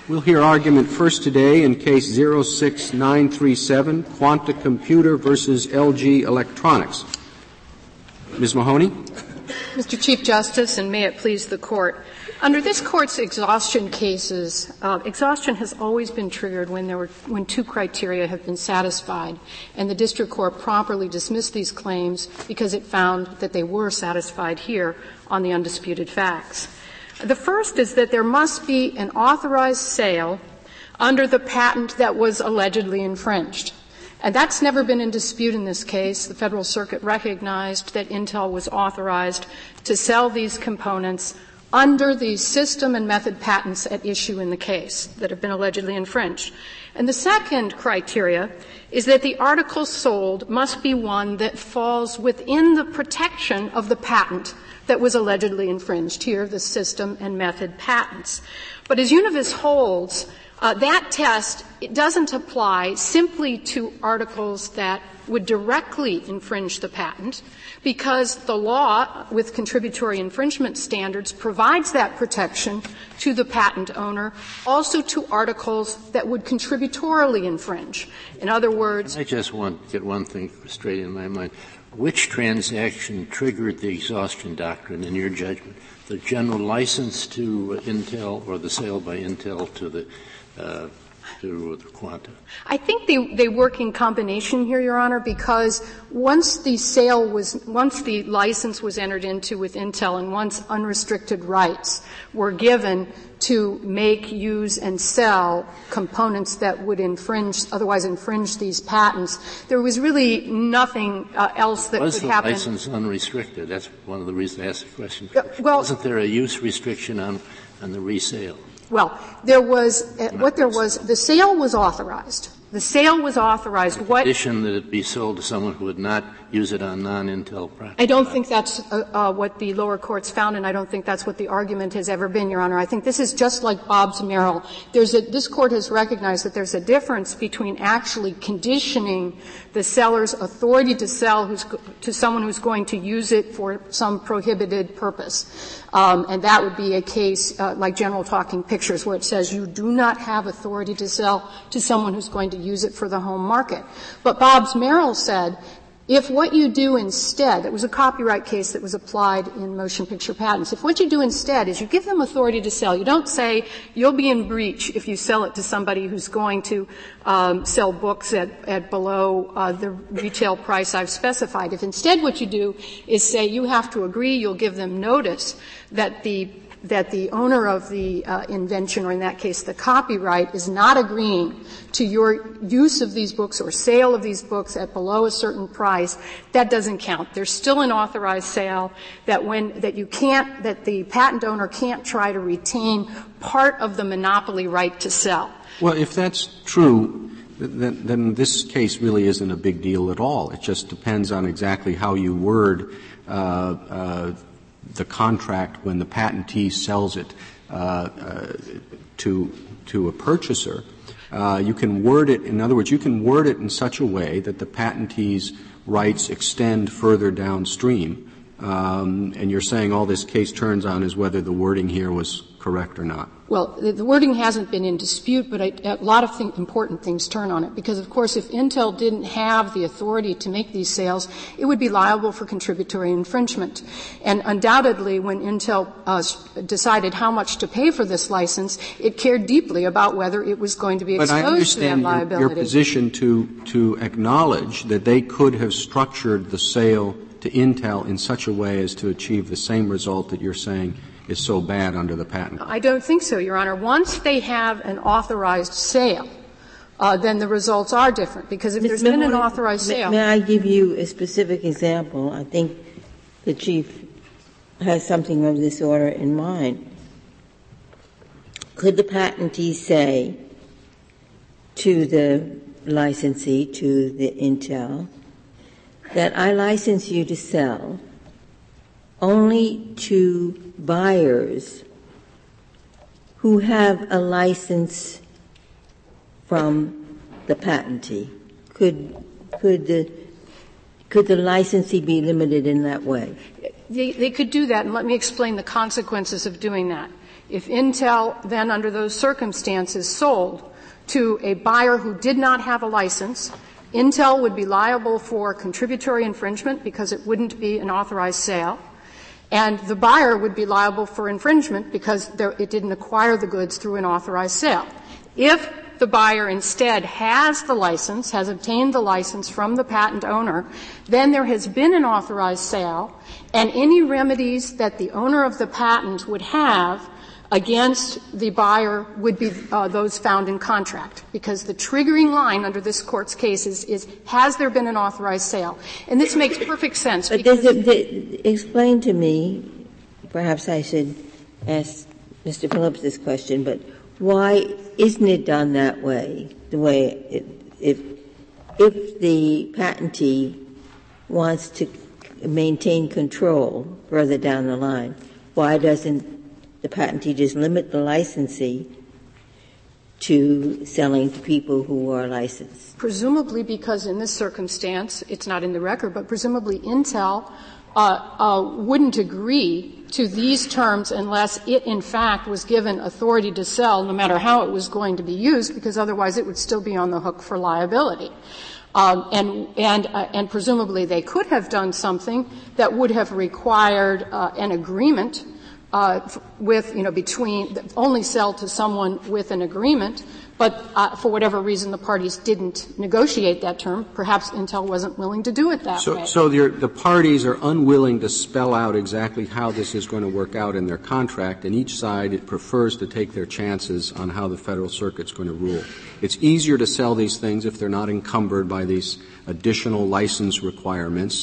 We'll hear argument first today in Case 06937, Quanta Computer versus LG Electronics. Ms. Mahoney? Mr. Chief Justice, and may it please the Court, under this Court's exhaustion cases, exhaustion has always been triggered when two criteria have been satisfied, and the District Court properly dismissed these claims because it found that they were satisfied here on the undisputed facts. The first is that there must be an authorized sale under the patent that was allegedly infringed. And that's never been in dispute in this case. The Federal Circuit recognized that Intel was authorized to sell these components under the system and method patents at issue in the case that have been allegedly infringed. And the second criteria is that the article sold must be one that falls within the protection of the patent that was allegedly infringed, here the system and method patents. But as Univis holds, that test, it doesn't apply simply to articles that would directly infringe the patent, because the law with contributory infringement standards provides that protection to the patent owner, also to articles that would contributorily infringe. In other words, I just want to get one thing straight in my mind. Which transaction triggered the exhaustion doctrine in your judgment? The general license to Intel or the sale by Intel to the Quanta? I think they work in combination here, Your Honor, because once the license was entered into with Intel and once unrestricted rights were given to make, use, and sell components that would otherwise infringe these patents, there was really nothing else that could happen. Was the license unrestricted? That's one of the reasons I asked the question. Wasn't there a use restriction on the resale? Well, the sale was authorized. The sale was authorized. The condition that it be sold to someone who would not use it on non-Intel products. I don't think that's what the lower courts found, and I don't think that's what the argument has ever been, Your Honor. I think this is just like Bobbs Merrill. This Court has recognized that there's a difference between actually conditioning the seller's authority to sell to someone who's going to use it for some prohibited purpose. And that would be a case like General Talking Pictures, where it says you do not have authority to sell to someone who's going to use it for the home market. But Bobbs Merrill said, if what you do instead — it was a copyright case that was applied in motion picture patents — if what you do instead is you give them authority to sell, you don't say you'll be in breach if you sell it to somebody who's going to sell books at below the retail price I've specified. If instead what you do is say you have to agree, you'll give them notice that the owner of the invention, or in that case the copyright, is not agreeing to your use of these books or sale of these books at below a certain price, that doesn't count. There's still an authorized sale that the patent owner can't try to retain part of the monopoly right to sell. Well, if that's true, then this case really isn't a big deal at all. It just depends on exactly how you word the contract when the patentee sells it to a purchaser. You can word it — in other words, you can word it in such a way that the patentee's rights extend further downstream. And you're saying all this case turns on is whether the wording here was correct or not. Well, the wording hasn't been in dispute, but a lot of important things turn on it. Because, of course, if Intel didn't have the authority to make these sales, it would be liable for contributory infringement. And undoubtedly, when Intel decided how much to pay for this license, it cared deeply about whether it was going to be exposed to that liability. But I understand your position to acknowledge that they could have structured the sale to Intel in such a way as to achieve the same result that you're saying is so bad under the patent. I don't think so, Your Honor. Once they have an authorized sale, then the results are different, because if there's been an authorized sale. May I give you a specific example? I think the Chief has something of this order in mind. Could the patentee say to the licensee, to the Intel, that I license you to sell only to buyers who have a license from the patentee? Could the licensee be limited in that way? They could do that, and let me explain the consequences of doing that. If Intel then under those circumstances sold to a buyer who did not have a license, Intel would be liable for contributory infringement because it wouldn't be an authorized sale, and the buyer would be liable for infringement because it didn't acquire the goods through an authorized sale. If the buyer instead has the license, has obtained the license from the patent owner, then there has been an authorized sale, and any remedies that the owner of the patent would have against the buyer would be those found in contract, because the triggering line under this Court's case is has there been an authorized sale? And this makes perfect sense. But explain to me, perhaps I should ask Mr. Phillips this question, but why isn't it done that way? The way if the patentee wants to maintain control further down the line, why doesn't the patentee just limit the licensee to selling to people who are licensed? Presumably because in this circumstance, it's not in the record, but presumably Intel wouldn't agree to these terms unless it in fact was given authority to sell, no matter how it was going to be used, because otherwise it would still be on the hook for liability. And presumably they could have done something that would have required an agreement with, between, only sell to someone with an agreement, but for whatever reason the parties didn't negotiate that term. Perhaps Intel wasn't willing to do it that way. So the parties are unwilling to spell out exactly how this is going to work out in their contract, and each side prefers to take their chances on how the Federal Circuit's going to rule. It's easier to sell these things if they're not encumbered by these additional license requirements.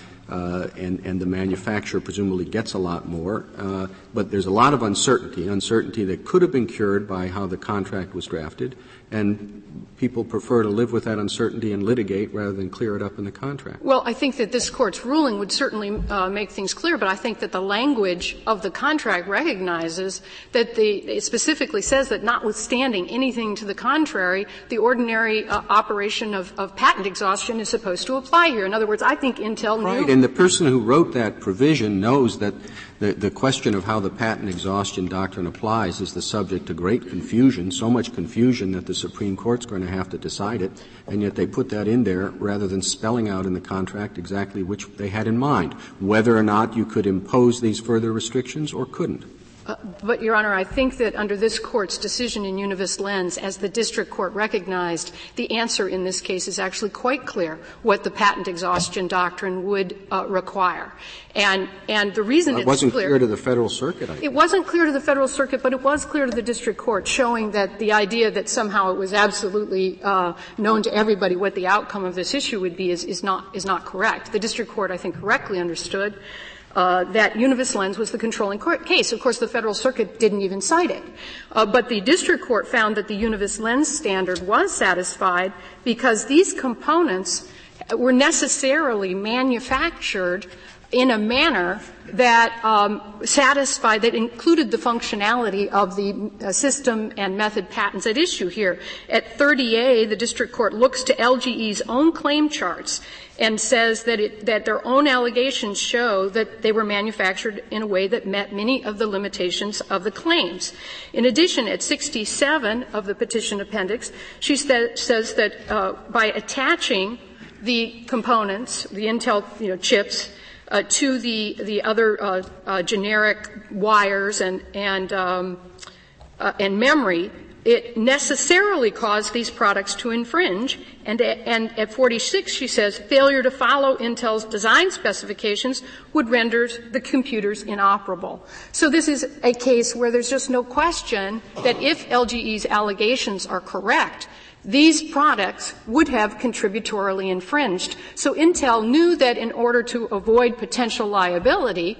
And the manufacturer presumably gets a lot more. But there's a lot of uncertainty that could have been cured by how the contract was drafted, and people prefer to live with that uncertainty and litigate rather than clear it up in the contract. Well, I think that this Court's ruling would certainly make things clear, but I think that the language of the contract recognizes that it specifically says that notwithstanding anything to the contrary, the ordinary operation of patent exhaustion is supposed to apply here. In other words, I think Intel knew. Right, and the person who wrote that provision knows that the question of how the patent exhaustion doctrine applies is the subject to great confusion, so much confusion that the Supreme Court's going to have to decide it, and yet they put that in there rather than spelling out in the contract exactly which they had in mind, whether or not you could impose these further restrictions or couldn't. But, Your Honor, I think that under this Court's decision in Univis Lens, as the district court recognized, the answer in this case is actually quite clear what the patent exhaustion doctrine would require. And the reason it's wasn't clear to the Federal Circuit. It wasn't clear to the Federal Circuit, but it was clear to the district court, showing that the idea that somehow it was absolutely known to everybody what the outcome of this issue would be is not correct. The district court, I think, correctly understood that Univis Lens was the controlling case. Of course, the Federal Circuit didn't even cite it. But the district court found that the Univis Lens standard was satisfied because these components were necessarily manufactured in a manner that satisfied, that included the functionality of the system and method patents at issue here. At 30A, the district court looks to LGE's own claim charts and says that their own allegations show that they were manufactured in a way that met many of the limitations of the claims. In addition, at 67 of the petition appendix, she says that by attaching the components, the Intel chips, to the other generic wires and memory, it necessarily caused these products to infringe. And at 46, she says, failure to follow Intel's design specifications would render the computers inoperable. So this is a case where there's just no question that if LGE's allegations are correct, these products would have contributorily infringed. So Intel knew that in order to avoid potential liability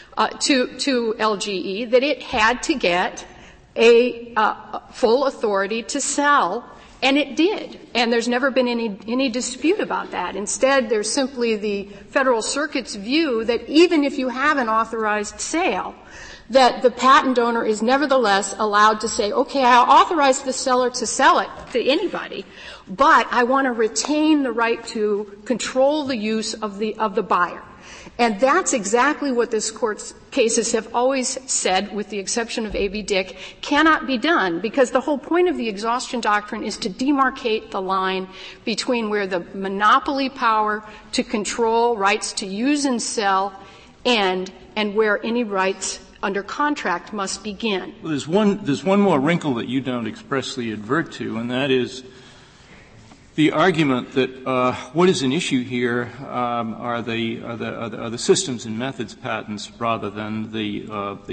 to LGE, that it had to get a full authority to sell, and it did. And there's never been any dispute about that. Instead, there's simply the Federal Circuit's view that even if you have an authorized sale, that the patent owner is nevertheless allowed to say, okay, I authorize the seller to sell it to anybody, but I want to retain the right to control the use of the buyer. And that's exactly what this Court's cases have always said, with the exception of A.B. Dick, cannot be done, because the whole point of the exhaustion doctrine is to demarcate the line between where the monopoly power to control rights to use and sell end and where any rights under contract must begin. Well, there's one more wrinkle that you don't expressly advert to, and that is the argument that what is an issue here are the systems and methods patents rather than the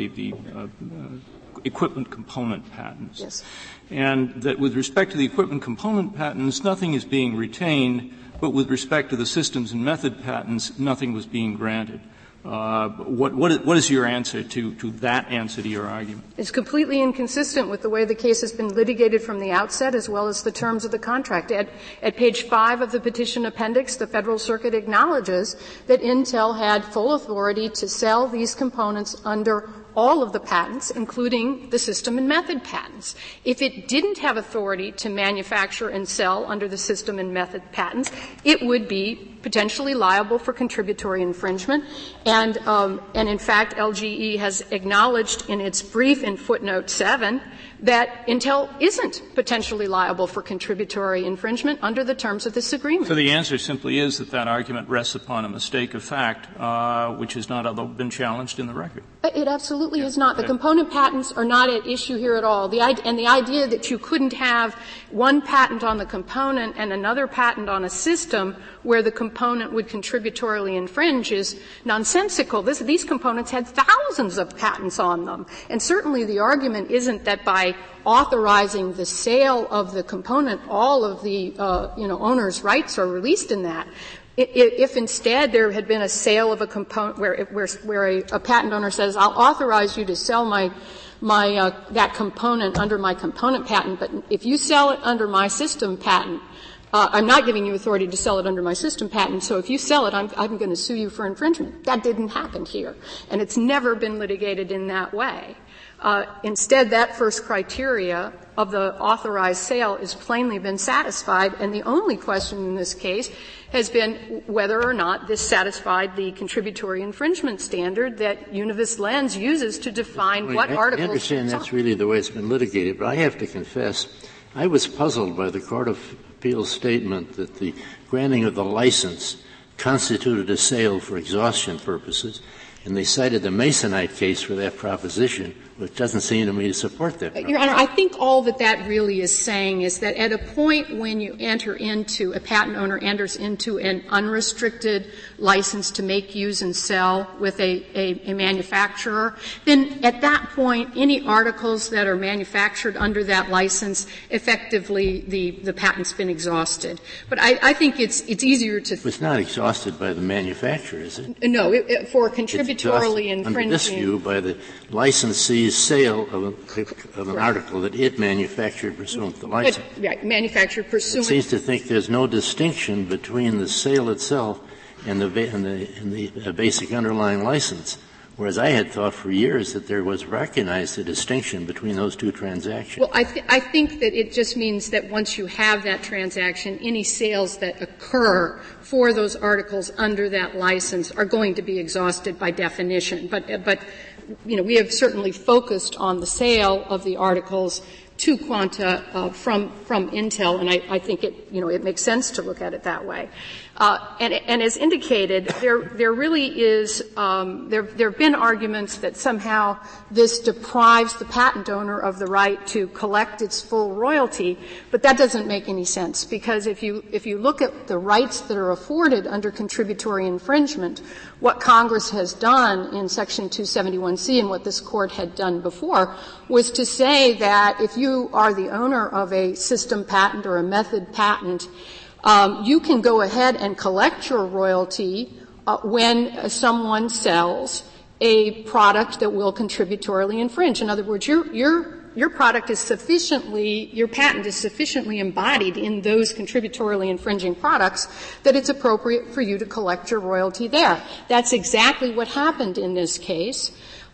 equipment component patents. Yes. And that with respect to the equipment component patents, nothing is being retained, but with respect to the systems and method patents, nothing was being granted. What is your answer to that answer to your argument? It's completely inconsistent with the way the case has been litigated from the outset, as well as the terms of the contract. At page 5 of the petition appendix, the Federal Circuit acknowledges that Intel had full authority to sell these components under all of the patents, including the system and method patents. If it didn't have authority to manufacture and sell under the system and method patents, it would be potentially liable for contributory infringement. And in fact, LGE has acknowledged in its brief in footnote 7 that Intel isn't potentially liable for contributory infringement under the terms of this agreement. So the answer simply is that argument rests upon a mistake of fact, which has not been challenged in the record. It absolutely is not. The component patents are not at issue here at all. The idea that you couldn't have one patent on the component and another patent on a system where the component would contributorily infringe is nonsensical. These components had thousands of patents on them. And certainly the argument isn't that by authorizing the sale of the component, all of the, owner's rights are released in that. If instead there had been a sale of a component where a patent owner says, I'll authorize you to sell that component under my component patent, but if you sell it under my system patent, I'm not giving you authority to sell it under my system patent, so if you sell it, I'm going to sue you for infringement. That didn't happen here. And it's never been litigated in that way. Instead, that first criteria of the authorized sale has plainly been satisfied, and the only question in this case has been whether or not this satisfied the contributory infringement standard that Univis Lens uses to define what articles. I understand that's really the way it's been litigated, but I have to confess, I was puzzled by the Court of Appeals statement that the granting of the license constituted a sale for exhaustion purposes, and they cited the Masonite case for that proposition, which doesn't seem to me to support that proposition. Your Honor, I think all that really is saying is that at a point when you a patent owner enters into an unrestricted license to make, use, and sell with a manufacturer, then at that point, any articles that are manufactured under that license, effectively the patent's been exhausted. But I think it's easier to. It's not exhausted by the manufacturer, is it? No, for contributorily infringing. Under this view, by the licensee's sale of an article that it manufactured pursuant to the license. Right, manufactured pursuant. It seems to think there's no distinction between the sale itself and the basic underlying license, whereas I had thought for years that there was recognized a distinction between those two transactions. Well, I think that it just means that once you have that transaction, any sales that occur for those articles under that license are going to be exhausted by definition. But we have certainly focused on the sale of the articles to Quanta from Intel, and I think it makes sense to look at it that way. And as indicated, there really is there have been arguments that somehow this deprives the patent owner of the right to collect its full royalty, but that doesn't make any sense, because if you look at the rights that are afforded under contributory infringement, what Congress has done in Section 271C and what this Court had done before was to say that if you are the owner of a system patent or a method patent, you can go ahead and collect your royalty when someone sells a product that will contributorily infringe. In other words, your product is your patent is sufficiently embodied in those contributorily infringing products that it's appropriate for you to collect your royalty there. That's exactly what happened in this case.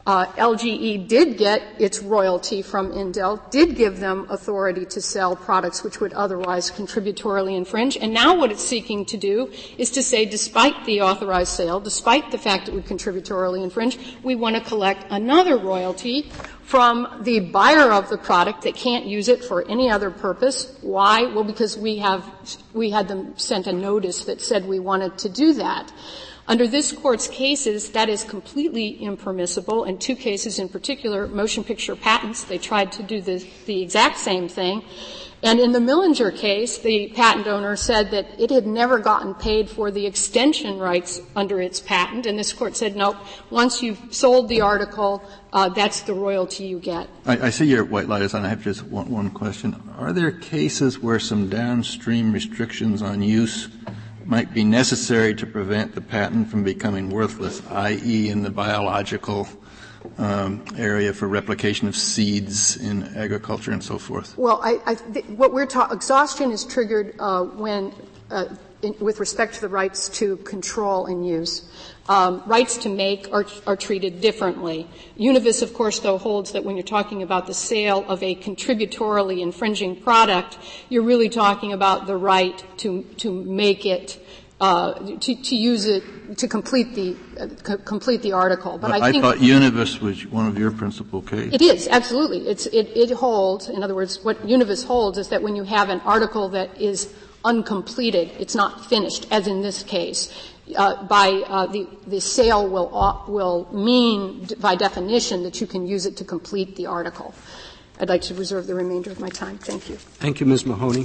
LGE did get its royalty from Intel, did give them authority to sell products which would otherwise contributorily infringe, and now what it's seeking to do is to say, despite the authorized sale, despite the fact it would contributorily infringe, we want to collect another royalty from the buyer of the product that can't use it for any other purpose. Why? Well, because we had them sent a notice that said we wanted to do that. Under this Court's cases, that is completely impermissible. In two cases in particular, motion picture patents, they tried to do the exact same thing. And in the Millinger case, the patent owner said that it had never gotten paid for the extension rights under its patent, and this Court said, no, once you've sold the article, that's the royalty you get. I see your white light is on. I have just one question. Are there cases where some downstream restrictions on use might be necessary to prevent the patent from becoming worthless, i.e. in the biological area for replication of seeds in agriculture and so forth? Well, what we're exhaustion is triggered when with respect to the rights to control and use. Rights to make are treated differently. Univis, of course, though, holds that when you're talking about the sale of a contributorily infringing product, you're really talking about the right to make it, to use it, to complete the article. But I think thought Univis was one of your principal cases. It is, absolutely. It holds, in other words, what Univis holds is that when you have an article that is uncompleted, it's not finished, as in this case, the sale will mean by definition that you can use it to complete the article. I'd like to reserve the remainder of my time. Thank you. Thank you, Ms. Mahoney.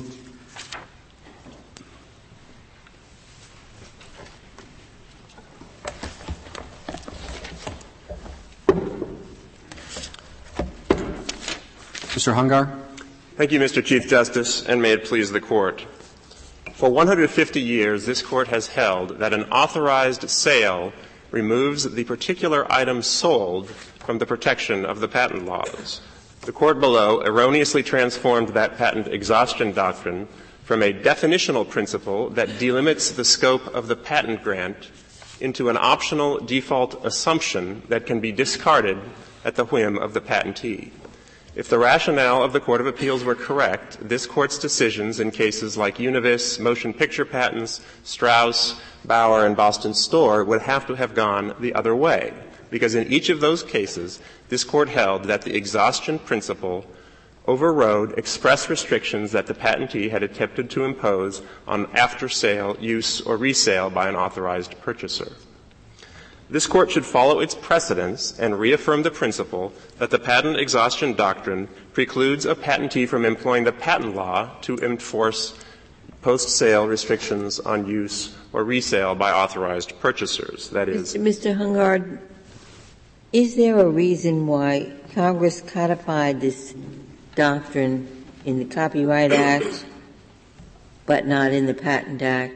Mr. Hungar. Thank you, Mr. Chief Justice, and may it please the Court. For 150 years, this Court has held that an authorized sale removes the particular item sold from the protection of the patent laws. The Court below erroneously transformed that patent exhaustion doctrine from a definitional principle that delimits the scope of the patent grant into an optional default assumption that can be discarded at the whim of the patentee. If the rationale of the Court of Appeals were correct, this Court's decisions in cases like Univis, motion picture patents, Strauss, Bauer, and Boston Store would have to have gone the other way, because in each of those cases, this Court held that the exhaustion principle overrode express restrictions that the patentee had attempted to impose on after-sale use or resale by an authorized purchaser. This Court should follow its precedents and reaffirm the principle that the patent exhaustion doctrine precludes a patentee from employing the patent law to enforce post-sale restrictions on use or resale by authorized purchasers. That is, Mr. Hungard, is there a reason why Congress codified this doctrine in the Copyright Act but not in the Patent Act?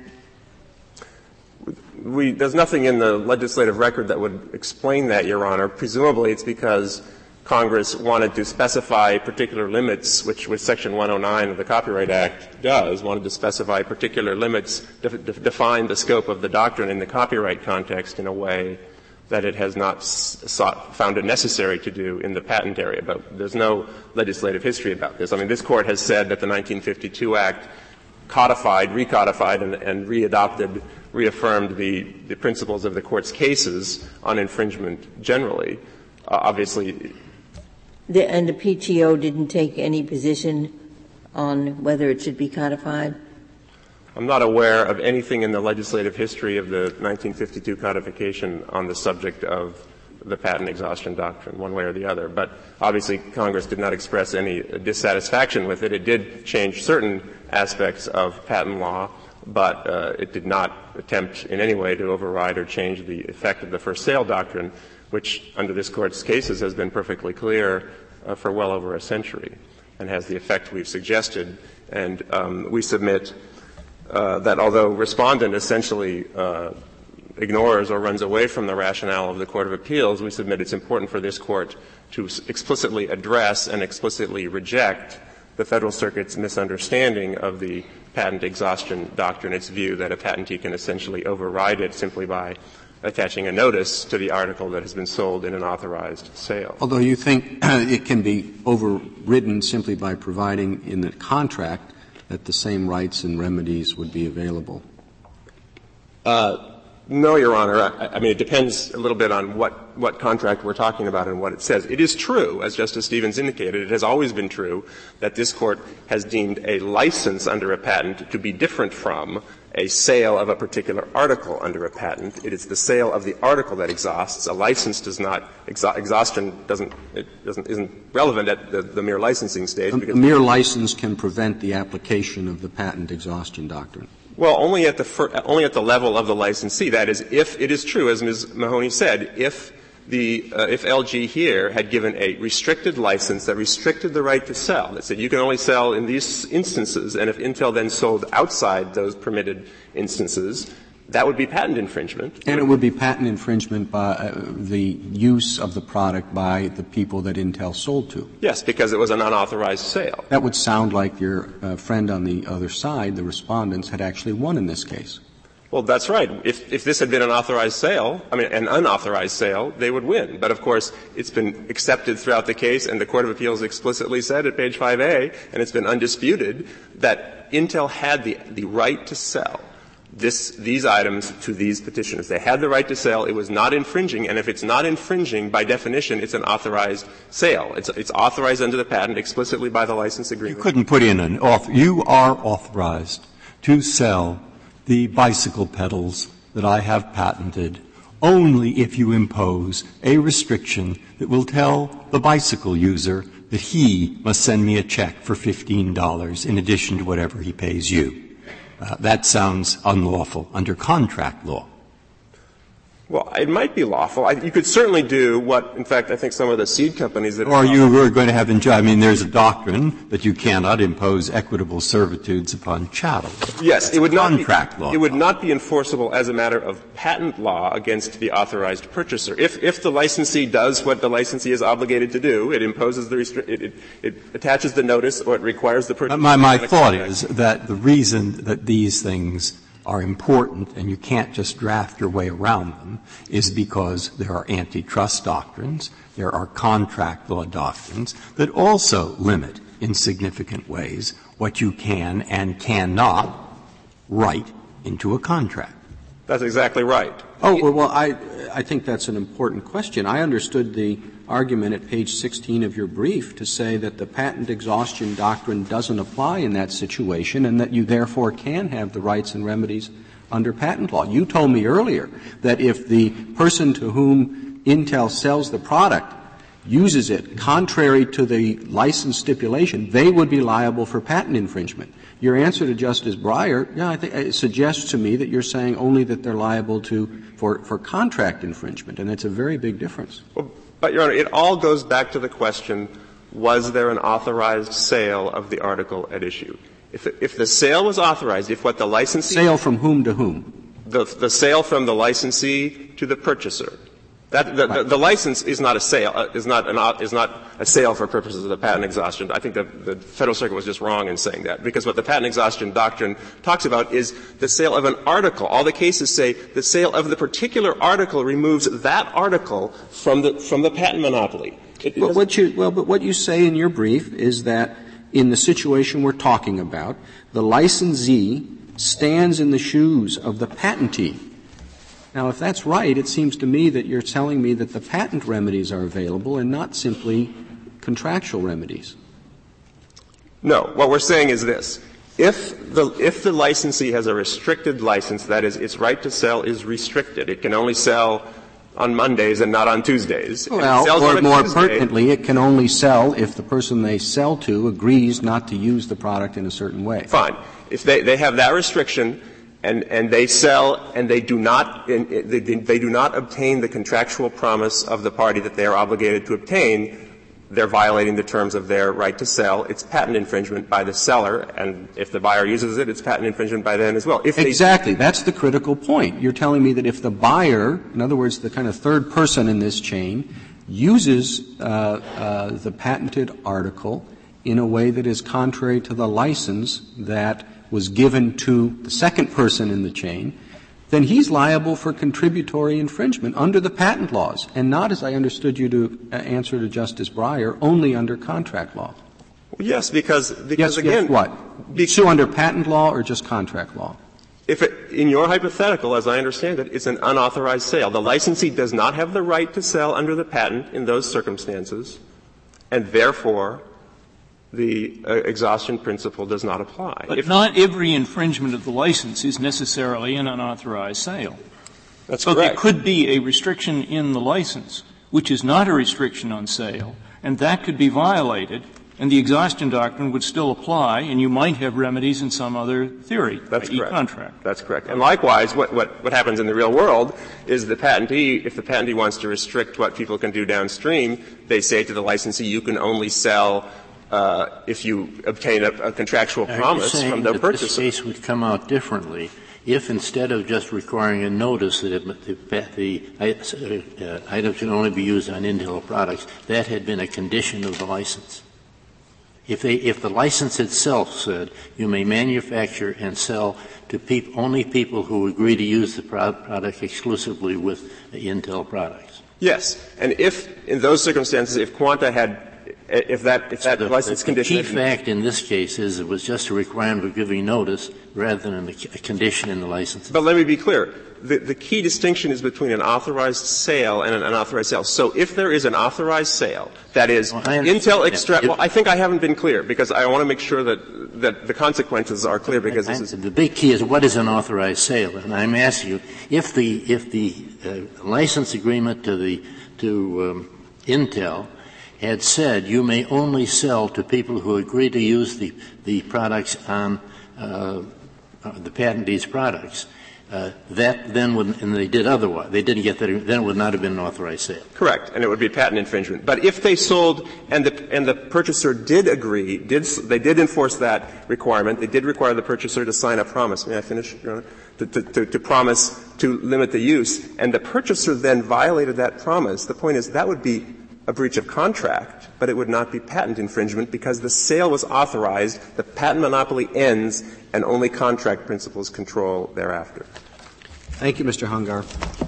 There's nothing in the legislative record that would explain that, Your Honor. Presumably it's because Congress wanted to specify particular limits, which Section 109 of the Copyright Act does, wanted to specify particular limits, define the scope of the doctrine in the copyright context in a way that it has not found it necessary to do in the patent area. But there's no legislative history about this. I mean, this Court has said that the 1952 Act codified, recodified, and reaffirmed the principles of the Court's cases on infringement generally. Obviously. And the PTO didn't take any position on whether it should be codified? I'm not aware of anything in the legislative history of the 1952 codification on the subject of the patent exhaustion doctrine, one way or the other. But obviously Congress did not express any dissatisfaction with it. It did change certain aspects of patent law, but it did not attempt in any way to override or change the effect of the first sale doctrine, which under this Court's cases has been perfectly clear for well over a century and has the effect we've suggested. And we submit that although Respondent essentially ignores or runs away from the rationale of the Court of Appeals, we submit it's important for this Court to explicitly address and explicitly reject the Federal Circuit's misunderstanding of the patent exhaustion doctrine, its view that a patentee can essentially override it simply by attaching a notice to the article that has been sold in an authorized sale. Although you think it can be overridden simply by providing in the contract that the same rights and remedies would be available? No, Your Honor. I mean, it depends a little bit on what contract we're talking about and what it says. It is true, as Justice Stevens indicated, it has always been true that this Court has deemed a license under a patent to be different from a sale of a particular article under a patent. It is the sale of the article that exhausts. A license does not exhaustion isn't relevant at the mere licensing stage. A mere license can prevent the application of the patent exhaustion doctrine. Well, only at the level of the licensee. That is, if it is true, as Ms. Mahoney said, if LG here had given a restricted license that restricted the right to sell, that said you can only sell in these instances, and if Intel then sold outside those permitted instances, that would be patent infringement. And it would be patent infringement by the use of the product by the people that Intel sold to. Yes, because it was an unauthorized sale. That would sound like your friend on the other side, the respondents, had actually won in this case. Well, that's right. If this had been an unauthorized sale, they would win. But of course, it's been accepted throughout the case, and the Court of Appeals explicitly said at page 5A, and it's been undisputed, that Intel had the right to sell these items to these petitioners. They had the right to sell. It was not infringing, and if it's not infringing, by definition, it's an authorized sale. It's authorized under the patent explicitly by the license agreement. You couldn't put in you are authorized to sell the bicycle pedals that I have patented only if you impose a restriction that will tell the bicycle user that he must send me a check for $15 in addition to whatever he pays you. That sounds unlawful under contract law. Well, it might be lawful. You could certainly do what, in fact, I think some of the seed companies that Or you were going to have there's a doctrine that you cannot impose equitable servitudes upon chattel. Yes, it would not contract law. It would not be enforceable as a matter of patent law against the authorized purchaser. If the licensee does what the licensee is obligated to do, it imposes it attaches the notice or it requires the purchaser. My thought is that the reason that these things are important and you can't just draft your way around them is because there are antitrust doctrines, there are contract law doctrines that also limit in significant ways what you can and cannot write into a contract. That's exactly right. Oh, well, I think that's an important question. I understood the argument at page 16 of your brief to say that the patent exhaustion doctrine doesn't apply in that situation and that you therefore can have the rights and remedies under patent law. You told me earlier that if the person to whom Intel sells the product uses it contrary to the license stipulation, they would be liable for patent infringement. Your answer to Justice Breyer, I think it suggests to me that you're saying only that they're liable for contract infringement, and it's a very big difference. Well, but, Your Honor, it all goes back to the question, was there an authorized sale of the article at issue? If the sale was authorized, if what the licensee... Sale from whom to whom? The sale from the licensee to the purchaser. The license is not a sale, is not a sale for purposes of the patent exhaustion. I think the Federal Circuit was just wrong in saying that, because what the patent exhaustion doctrine talks about is the sale of an article. All the cases say the sale of the particular article removes that article from the patent monopoly. But what you say in your brief is that in the situation we're talking about, the licensee stands in the shoes of the patentee. Now, if that's right, it seems to me that you're telling me that the patent remedies are available and not simply contractual remedies. No. What we're saying is this. If the licensee has a restricted license, that is, its right to sell is restricted. It can only sell on Mondays and not on Tuesdays. Well, or more pertinently, it can only sell if the person they sell to agrees not to use the product in a certain way. Fine. If they have that restriction, and they sell and they do not obtain the contractual promise of the party that they are obligated to obtain, they're violating the terms of their right to sell. It's patent infringement by the seller, and if the buyer uses it, it's patent infringement by them as well. Exactly. That's the critical point. You're telling me that if the buyer, in other words, the kind of third person in this chain, uses the patented article in a way that is contrary to the license that was given to the second person in the chain, then he's liable for contributory infringement under the patent laws, and not, as I understood you to answer to Justice Breyer, only under contract law. Yes, because yes, again, yes, what? Sue under patent law or just contract law? In your hypothetical, as I understand it, it's an unauthorized sale. The licensee does not have the right to sell under the patent in those circumstances, and therefore the exhaustion principle does not apply. But not every infringement of the license is necessarily an unauthorized sale. That's so correct. There could be a restriction in the license, which is not a restriction on sale, and that could be violated, and the exhaustion doctrine would still apply, and you might have remedies in some other theory, That's correct. contract. That's correct. And likewise, what happens in the real world is if the patentee wants to restrict what people can do downstream, they say to the licensee, you can only sell if you obtain a contractual promise from the purchaser. This case would come out differently if instead of just requiring a notice that the items can only be used on Intel products, that had been a condition of the license. If the license itself said you may manufacture and sell to only people who agree to use the product exclusively with the Intel products. Yes. And if, in those circumstances, if Quanta had if that license condition. The key fact in this case is it was just a requirement of giving notice rather than a condition in the license. But let me be clear. The key distinction is between an authorized sale and an unauthorized sale. So if there is an authorized sale, that is, Intel well, I think I haven't been clear because I want to make sure that the consequences are clear because the big key is what is an authorized sale? And I'm asking you, if the license agreement to Intel had said you may only sell to people who agree to use the products on the patentee's products, that then would, and they did otherwise, they didn't get that, then it would not have been an authorized sale. Correct, and it would be patent infringement. But if they sold and the purchaser did agree, they did enforce that requirement, they did require the purchaser to sign a promise. May I finish, Your Honor? To promise to limit the use, and the purchaser then violated that promise. The point is that would be a breach of contract, but it would not be patent infringement because the sale was authorized, the patent monopoly ends, and only contract principles control thereafter. Thank you, Mr. Hungar.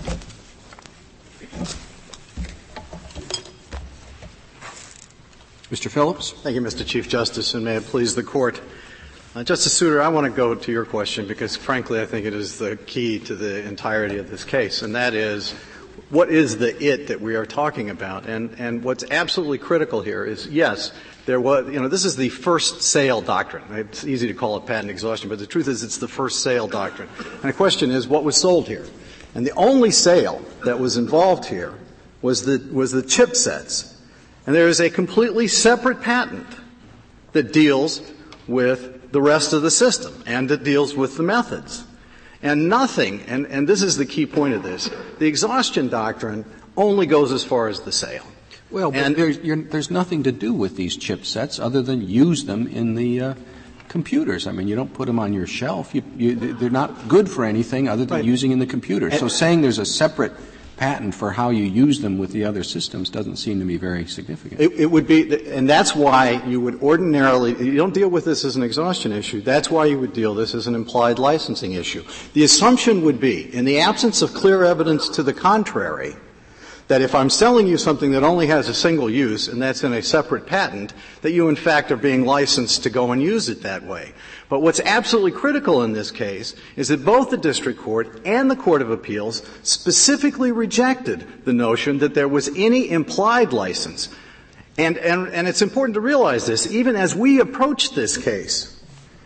Mr. Phillips. Thank you, Mr. Chief Justice, and may it please the Court. Justice Souter, I want to go to your question because, frankly, I think it is the key to the entirety of this case, and that is, what is the it that we are talking about? And what's absolutely critical here is, yes, there was, this is the first sale doctrine. It's easy to call it patent exhaustion, but the truth is it's the first sale doctrine. And the question is, what was sold here? And the only sale that was involved here was the chipsets. And there is a completely separate patent that deals with the rest of the system and that deals with the methods. And nothing, and this is the key point of this, the exhaustion doctrine only goes as far as the sale. Well, but there's nothing to do with these chipsets other than use them in the computers. I mean, you don't put them on your shelf. They're not good for anything other than using in the computer. So saying there's a separate patent for how you use them with the other systems doesn't seem to me very significant. It would be, and that's why you would ordinarily, you don't deal with this as an exhaustion issue. That's why you would deal this as an implied licensing issue. The assumption would be, in the absence of clear evidence to the contrary, that if I'm selling you something that only has a single use, and that's in a separate patent, that you in fact are being licensed to go and use it that way. But what's absolutely critical in this case is that both the district court and the Court of Appeals specifically rejected the notion that there was any implied license. And it's important to realize this, even as we approached this case,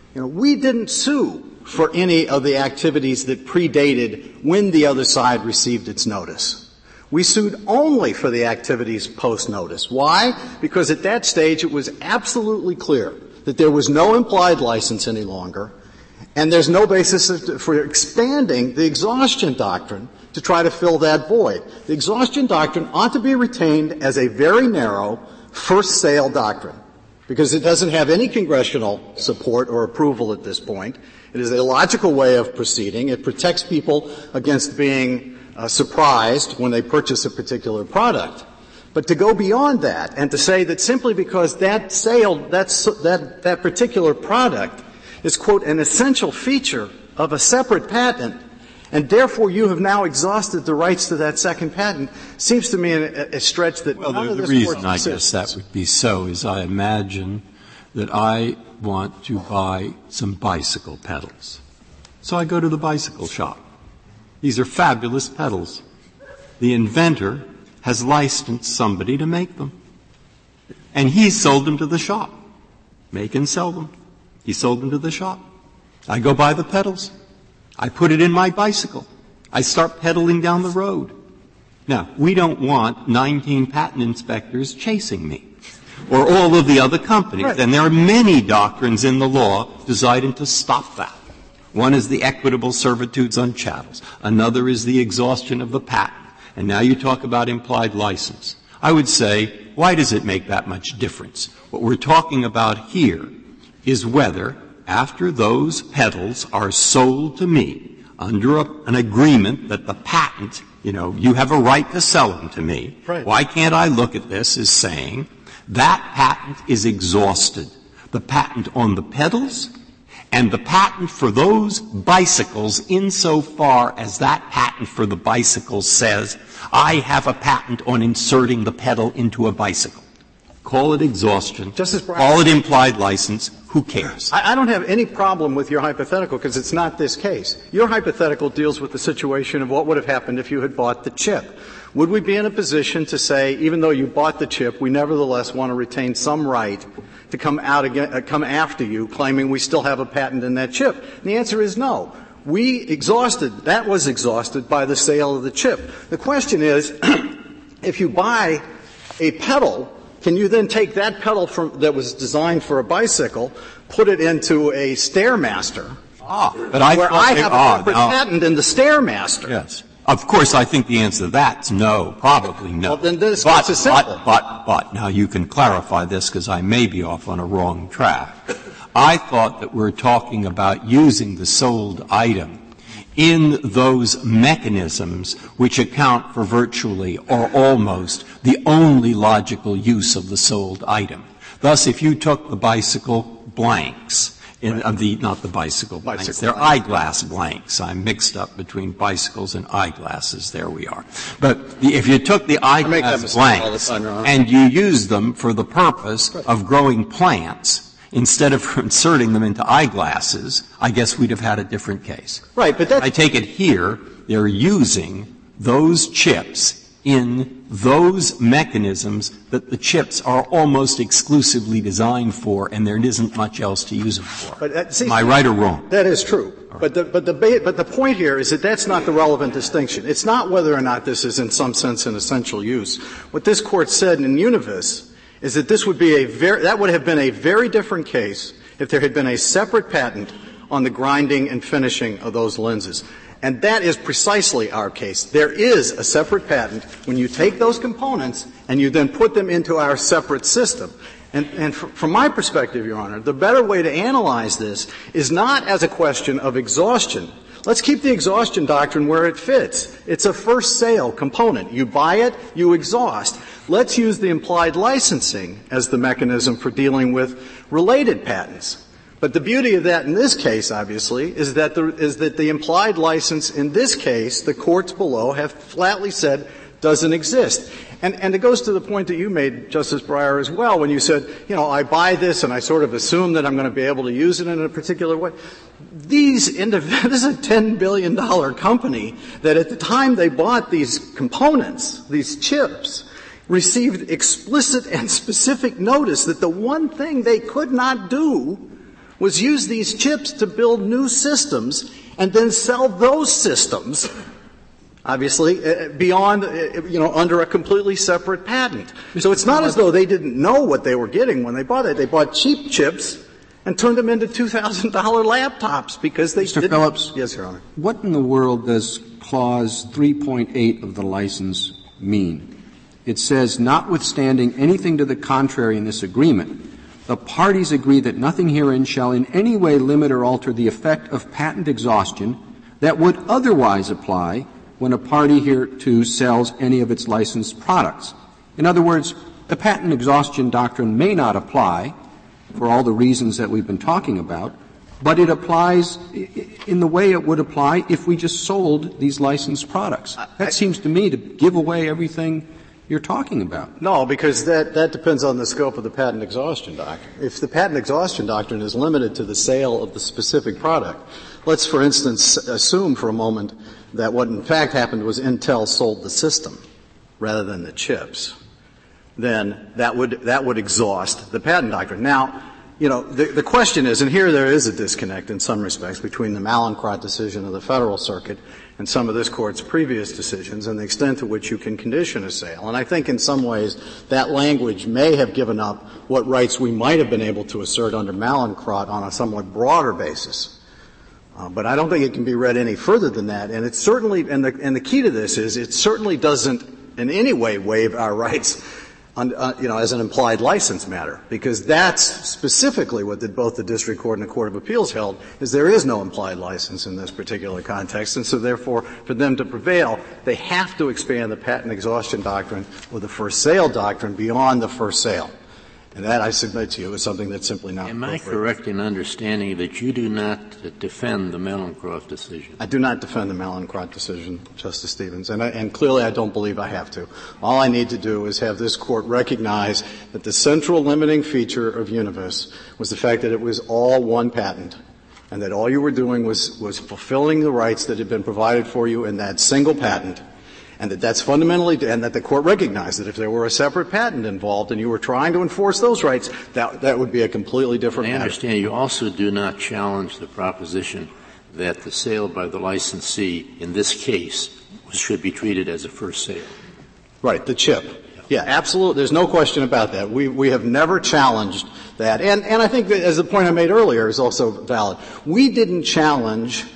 we didn't sue for any of the activities that predated when the other side received its notice. We sued only for the activities post-notice. Why? Because at that stage it was absolutely clear that there was no implied license any longer, and there's no basis for expanding the exhaustion doctrine to try to fill that void. The exhaustion doctrine ought to be retained as a very narrow first sale doctrine, because it doesn't have any congressional support or approval at this point. It is a logical way of proceeding. It protects people against being surprised when they purchase a particular product. But to go beyond that and to say that simply because that sale, that particular product is, quote, an essential feature of a separate patent, and therefore you have now exhausted the rights to that second patent, seems to me a stretch that none of this the Court reason I guess that would be so is I imagine that I want to buy some bicycle pedals. So I go to the bicycle shop. These are fabulous pedals. The inventor has licensed somebody to make them. And he sold them to the shop. Make and sell them. He sold them to the shop. I go buy the pedals. I put it in my bicycle. I start pedaling down the road. Now, we don't want 19 patent inspectors chasing me, or all of the other companies. Right. And there are many doctrines in the law designed to stop that. One is the equitable servitudes on chattels. Another is the exhaustion of the patent. And now you talk about implied license. I would say, why does it make that much difference? What we're talking about here is whether, after those pedals are sold to me under an agreement that the patent, you have a right to sell them to me. Right. Why can't I look at this as saying that patent is exhausted? The patent on the pedals and the patent for those bicycles, insofar as that patent for the bicycle says, I have a patent on inserting the pedal into a bicycle. Call it exhaustion. Call it implied license. Who cares? I don't have any problem with your hypothetical because it's not this case. Your hypothetical deals with the situation of what would have happened if you had bought the chip. Would we be in a position to say, even though you bought the chip, we nevertheless want to retain some right to come after you, claiming we still have a patent in that chip? And the answer is no. That was exhausted by the sale of the chip. The question is, if you buy a pedal, can you then take that pedal that was designed for a bicycle, put it into a Stairmaster, but I have a separate patent in the Stairmaster? Yes. Of course, I think the answer to that's no, probably no. Well, then this is simple. But, now you can clarify this because I may be off on a wrong track. I thought that we're talking about using the sold item in those mechanisms which account for virtually or almost the only logical use of the sold item. Thus, if you took the bicycle blanks, not the bicycle blanks, they're eyeglass blanks. I'm mixed up between bicycles and eyeglasses. There we are. But if you took the eyeglass blanks and you used them for the purpose of growing plants, instead of inserting them into eyeglasses, I guess we'd have had a different case. Right, but I take it here, they're using those chips in those mechanisms that the chips are almost exclusively designed for, and there isn't much else to use them for. Am I right or wrong? That is true. Right. But the point here is that that's not the relevant distinction. It's not whether or not this is in some sense an essential use. What this Court said in Univis is that this would be that would have been a very different case if there had been a separate patent on the grinding and finishing of those lenses. And that is precisely our case. There is a separate patent when you take those components and you then put them into our separate system. And from my perspective, Your Honor, the better way to analyze this is not as a question of exhaustion. Let's keep the exhaustion doctrine where it fits. It's a first sale component. You buy it, you exhaust. Let's use the implied licensing as the mechanism for dealing with related patents. But the beauty of that in this case, obviously, is that the implied license in this case, the courts below have flatly said doesn't exist. And it goes to the point that you made, Justice Breyer, as well, when you said, I buy this and I sort of assume that I'm going to be able to use it in a particular way. This is a $10 billion company that at the time they bought these components, these chips, received explicit and specific notice that the one thing they could not do was use these chips to build new systems and then sell those systems, obviously, beyond, under a completely separate patent. So it's not as though they didn't know what they were getting when they bought it. They bought cheap chips and turned them into $2,000 laptops because they didn't. Mr. Phillips? Yes, Your Honor. What in the world does Clause 3.8 of the license mean? It says, notwithstanding anything to the contrary in this agreement, the parties agree that nothing herein shall in any way limit or alter the effect of patent exhaustion that would otherwise apply when a party hereto sells any of its licensed products. In other words, the patent exhaustion doctrine may not apply for all the reasons that we've been talking about, but it applies in the way it would apply if we just sold these licensed products. That seems to me to give away everything you're talking about. No, because that depends on the scope of the patent exhaustion doctrine. If the patent exhaustion doctrine is limited to the sale of the specific product, let's, for instance, assume for a moment that what in fact happened was Intel sold the system rather than the chips, then that would exhaust the patent doctrine. Now, the question is, and here there is a disconnect in some respects between the Mallinckrodt decision of the Federal Circuit and some of this Court's previous decisions and the extent to which you can condition a sale. And I think in some ways that language may have given up what rights we might have been able to assert under Mallinckrodt on a somewhat broader basis. But I don't think it can be read any further than that. And it certainly, and the key to this is it certainly doesn't in any way waive our rights as an implied license matter, because that's specifically what both the district court and the Court of Appeals held, is there is no implied license in this particular context, and so therefore, for them to prevail, they have to expand the patent exhaustion doctrine or the first sale doctrine beyond the first sale. And that, I submit to you, is something that's simply not appropriate. Am I correct in understanding that you do not defend the Mallinckrodt decision? I do not defend the Mallinckrodt decision, Justice Stevens, and clearly I don't believe I have to. All I need to do is have this Court recognize that the central limiting feature of Univis was the fact that it was all one patent, and that all you were doing was fulfilling the rights that had been provided for you in that single patent, and that's fundamentally, and that the Court recognized that if there were a separate patent involved and you were trying to enforce those rights, that would be a completely different matter. I understand you also do not challenge the proposition that the sale by the licensee in this case should be treated as a first sale. Right, the chip. Yeah, absolutely. There's no question about that. We have never challenged that. And I think that, as the point I made earlier is also valid, we didn't challenge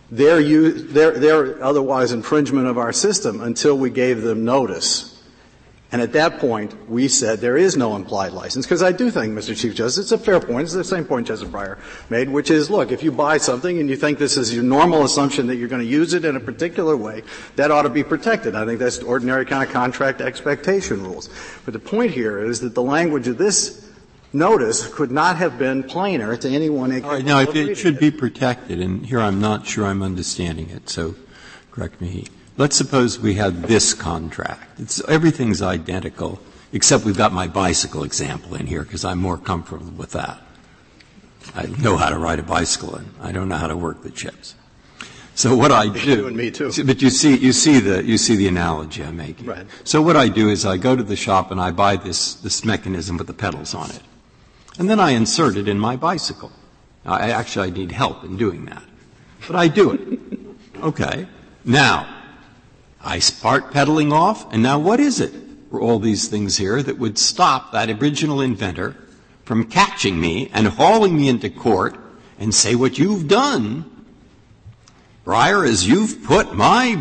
their otherwise infringement of our system until we gave them notice. And at that point, we said there is no implied license, because I do think, Mr. Chief Justice, it's a fair point. It's the same point Justice Breyer made, which is, look, if you buy something and you think this is your normal assumption that you're going to use it in a particular way, that ought to be protected. I think that's ordinary kind of contract expectation rules. But the point here is that the language of this notice could not have been plainer to anyone. All right, now, if it should be protected, and here I'm not sure I'm understanding it, so correct me. Let's suppose we had this contract. Everything's identical, except we've got my bicycle example in here, because I'm more comfortable with that. I know how to ride a bicycle, and I don't know how to work the chips. So what I do, you and me too. But you see the analogy I'm making. Right. So what I do is I go to the shop and I buy this mechanism with the pedals on it. And then I insert it in my bicycle. I need help in doing that. But I do it. Okay. Now, I start pedaling off, and now what is it for all these things here that would stop that original inventor from catching me and hauling me into court and say, what you've done, Breyer, is you've put my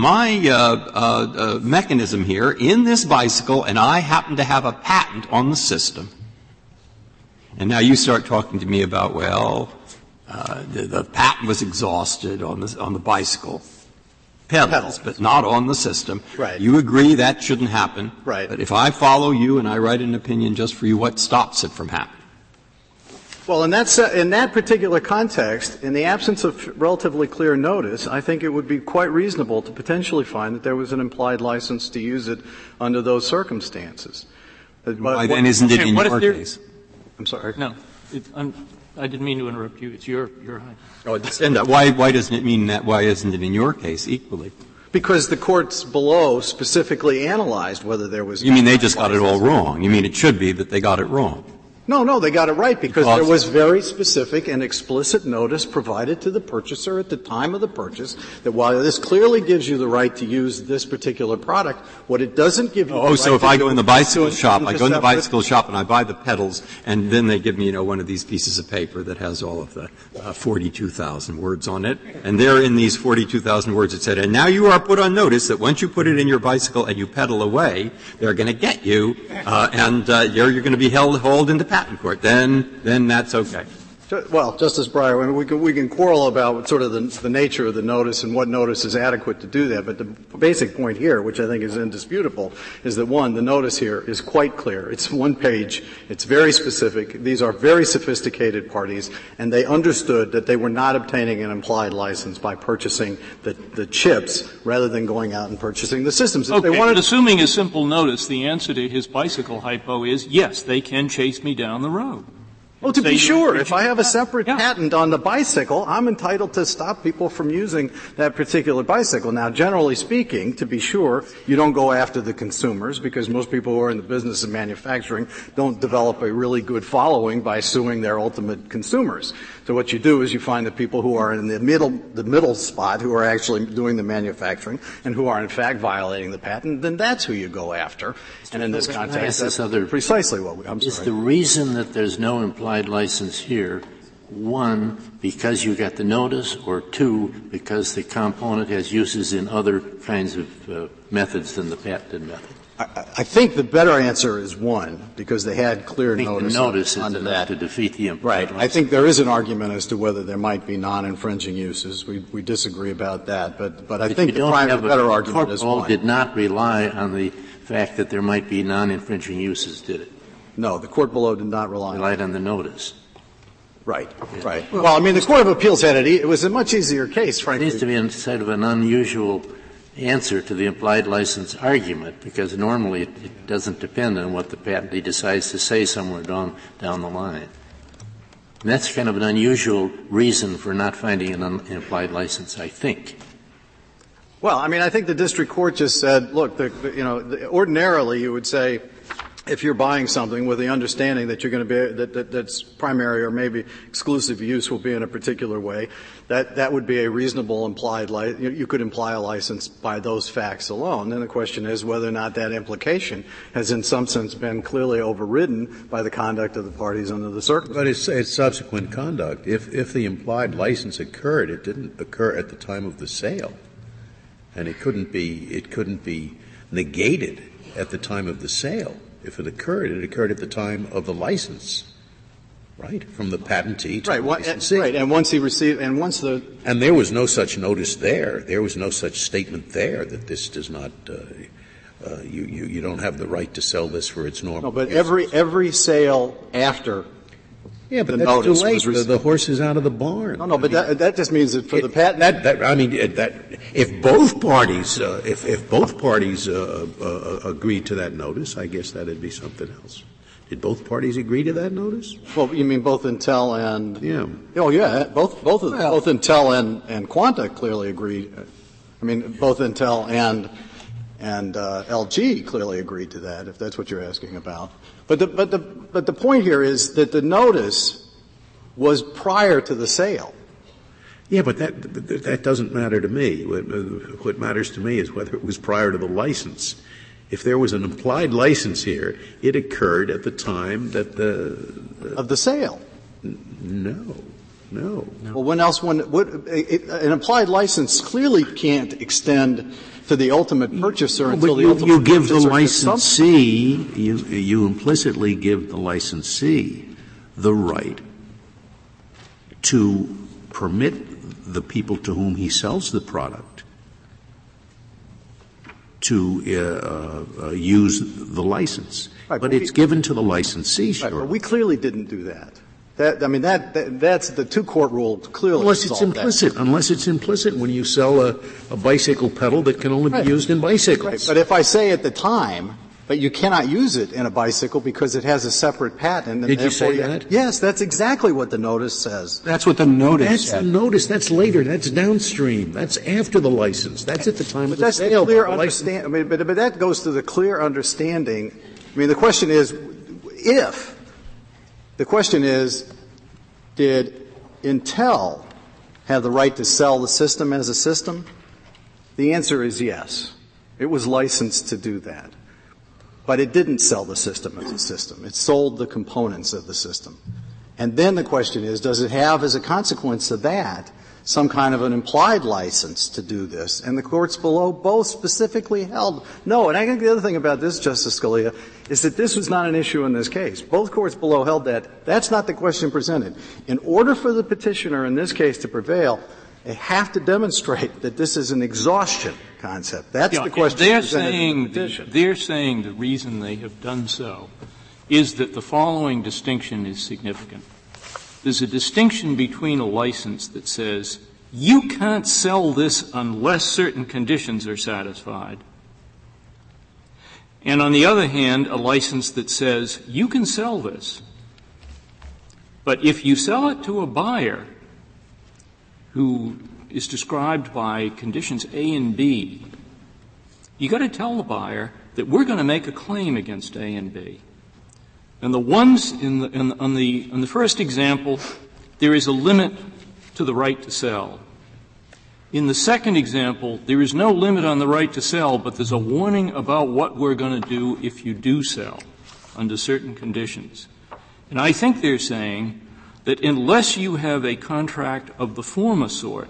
mechanism here in this bicycle, and I happen to have a patent on the system. And now you start talking to me about, the patent was exhausted on the bicycle pedals, but not on the system. Right. You agree that shouldn't happen. Right. But if I follow you and I write an opinion just for you, what stops it from happening? Well, in that particular context, in the absence of relatively clear notice, I think it would be quite reasonable to potentially find that there was an implied license to use it under those circumstances. Why then isn't it in your case? I'm sorry. No. I didn't mean to interrupt you. It's your high. Oh, and why doesn't it mean that? Why isn't it in your case equally? Because the courts below specifically analyzed whether there was. You mean they just got it all wrong? You mean it should be that they got it wrong? No, they got it right because there was very specific and explicit notice provided to the purchaser at the time of the purchase that while this clearly gives you the right to use this particular product, what it doesn't give you the right so if I go in the bicycle shop, I go in the bicycle separate shop and I buy the pedals, and then they give me, one of these pieces of paper that has all of the 42,000 words on it, and there in these 42,000 words it said, and now you are put on notice that once you put it in your bicycle and you pedal away, they're going to get you, and you're going to be hauled into patent court. Then that's okay. Well, Justice Breyer, I mean, we can quarrel about sort of the nature of the notice and what notice is adequate to do that, but the basic point here, which I think is indisputable, is that, one, the notice here is quite clear. It's one page. It's very specific. These are very sophisticated parties, and they understood that they were not obtaining an implied license by purchasing the chips rather than going out and purchasing the systems. If okay, they wanted but assuming a simple notice, the answer to his bicycle hypo is, yes, they can chase me down the road. Well, to be sure, if I have a separate patent on the bicycle, I'm entitled to stop people from using that particular bicycle. Now, generally speaking, to be sure, you don't go after the consumers because most people who are in the business of manufacturing don't develop a really good following by suing their ultimate consumers. So what you do is you find the people who are in the middle spot, who are actually doing the manufacturing and who are in fact violating the patent, then that's who you go after. And in this context, that's precisely what I'm sorry. Is the reason that there's no implied license here, one, because you got the notice, or two, because the component has uses in other kinds of methods than the patented method? I think the better answer is one, because they had clear notice under that to defeat the implied license. I think there is an argument as to whether there might be non-infringing uses. We disagree about that, but I think the better argument is one. The court did not rely on the fact that there might be non-infringing uses, did it? No, the court below did not relied on the notice. Right, right. Well, I mean, the Court of Appeals had it. It was a much easier case, frankly. It needs to be sort of an unusual answer to the implied license argument, because normally it doesn't depend on what the patentee decides to say somewhere down the line. And that's kind of an unusual reason for not finding an implied license, I think. Well, I mean, I think the district court just said, look, ordinarily you would say, if you're buying something with the understanding that you're going to be that's primary or maybe exclusive use will be in a particular way, that would be a reasonable implied you could imply a license by those facts alone. Then the question is whether or not that implication has in some sense been clearly overridden by the conduct of the parties under the circumstances. But it's subsequent conduct. If the implied license occurred, it didn't occur at the time of the sale, and it couldn't be negated at the time of the sale. If it occurred at the time of the license, right? From the patentee to the licensee. Right, and once he received, and there was no such notice there. There was no such statement there that this does not, you don't have the right to sell this for its normal. No, but every sale after. Yeah, but that's too late. The horse is out of the barn. No, but that just means that for the patent. If both parties, if both parties agreed to that notice, I guess that'd be something else. Did both parties agree to that notice? Well, you mean both Intel and? Yeah. Oh, yeah. Both Intel and Quanta clearly agreed. I mean, both Intel and LG clearly agreed to that, if that's what you're asking about. But the point here is that the notice was prior to the sale. Yeah, but that doesn't matter to me. What matters to me is whether it was prior to the license. If there was an implied license here, it occurred at the time that of the sale. No. Well, when else? An implied license clearly can't extend to the ultimate purchaser until the ultimate you give purchaser the licensee, you implicitly give the licensee the right to permit the people to whom he sells the product to use the license. Right, but it's given to the licensee. Right, but we clearly didn't do that. That's the two-court rule clearly. Unless it's implicit when you sell a bicycle pedal that can only be used in bicycles. Right. But if I say at the time, but you cannot use it in a bicycle because it has a separate patent. Did you say that? Yes, that's exactly what the notice says. That's what the notice said. That's the notice. That's later. That's downstream. That's after the license. That's at the time of the sale. But that goes to the clear understanding. I mean, the question is, did Intel have the right to sell the system as a system? The answer is yes. It was licensed to do that. But it didn't sell the system as a system. It sold the components of the system. And then the question is, does it have as a consequence of that some kind of an implied license to do this. And the courts below both specifically held no. And I think the other thing about this, Justice Scalia, is that this was not an issue in this case. Both courts below held that that's not the question presented. In order for the petitioner in this case to prevail, they have to demonstrate that this is an exhaustion concept. That's the question presented in the petition. They're saying the reason they have done so is that the following distinction is significant. There's a distinction between a license that says you can't sell this unless certain conditions are satisfied, and on the other hand, a license that says you can sell this, but if you sell it to a buyer who is described by conditions A and B, you got to tell the buyer that we're going to make a claim against A and B. And the ones on the first example, there is a limit to the right to sell. In the second example, there is no limit on the right to sell, but there's a warning about what we're going to do if you do sell under certain conditions. And I think they're saying that unless you have a contract of the former sort,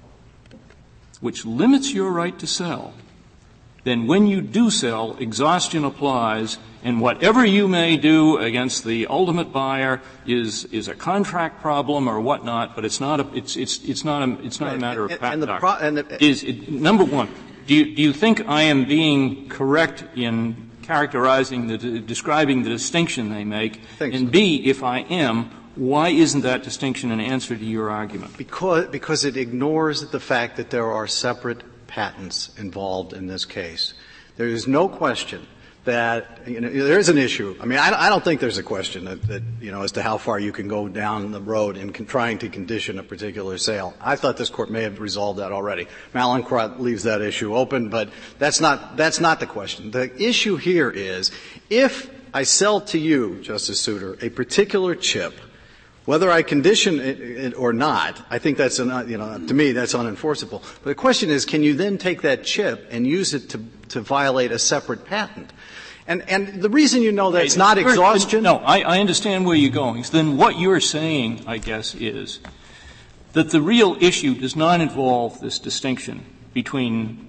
which limits your right to sell, then when you do sell, exhaustion applies, and whatever you may do against the ultimate buyer is a contract problem or whatnot, but it's not a matter of patent doctrine. Number one, do you think I am being correct in characterizing describing the distinction they make? And B, if I am, why isn't that distinction an answer to your argument? Because it ignores the fact that there are separate patents involved in this case. There is no question that, there is an issue. I mean, I don't think there's a question that as to how far you can go down the road in trying to condition a particular sale. I thought this Court may have resolved that already. Mallinckrodt leaves that issue open, but that's not the question. The issue here is, if I sell to you, Justice Souter, a particular chip, whether I condition it or not, I think that's, to me, that's unenforceable. But the question is, can you then take that chip and use it to violate a separate patent? And the reason you know that it's not exhaustion. No, I understand where you're going. So then what you're saying, I guess, is that the real issue does not involve this distinction between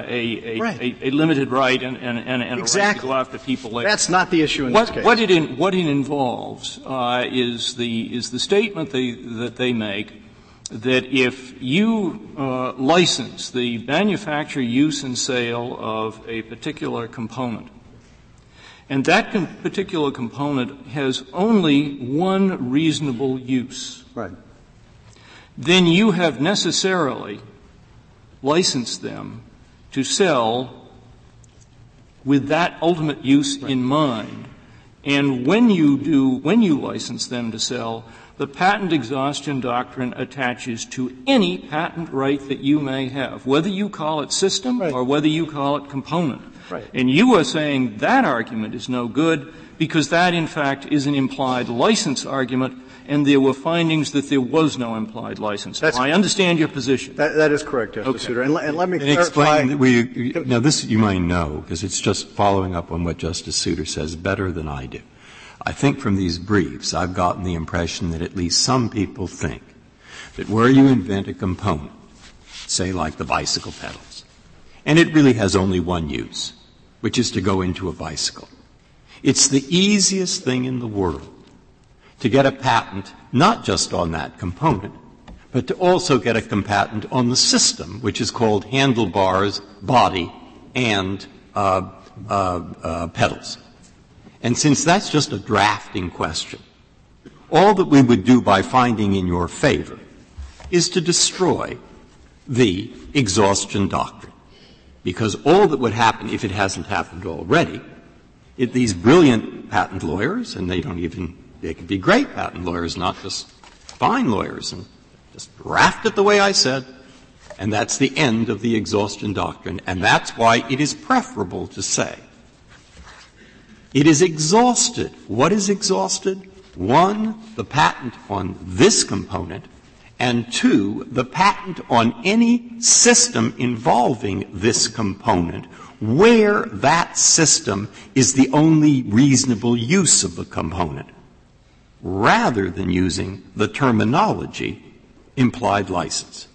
a limited right and a right to go after people later. That's not the issue in this case. What it involves is the statement that they make that if you license the manufacture, use, and sale of a particular component, and that particular component has only one reasonable use, right, then you have necessarily licensed them to sell with that ultimate use in mind. And when you license them to sell, the patent exhaustion doctrine attaches to any patent right that you may have, whether you call it system or whether you call it component. Right. And you are saying that argument is no good because that, in fact, is an implied license argument, and there were findings that there was no implied license. I understand your position. That is correct, Justice Souter. And let me clarify. Now, this you might know, because it's just following up on what Justice Souter says better than I do. I think from these briefs, I've gotten the impression that at least some people think that where you invent a component, say like the bicycle pedals, and it really has only one use, which is to go into a bicycle, it's the easiest thing in the world to get a patent not just on that component, but to also get a patent on the system, which is called handlebars, body, and pedals. And since that's just a drafting question, all that we would do by finding in your favor is to destroy the exhaustion doctrine. Because all that would happen, if it hasn't happened already, these brilliant patent lawyers, and they could be great patent lawyers, not just fine lawyers, and just draft it the way I said, and that's the end of the exhaustion doctrine. And that's why it is preferable to say it is exhausted. What is exhausted? One, the patent on this component, and two, the patent on any system involving this component where that system is the only reasonable use of the component, rather than using the terminology implied license.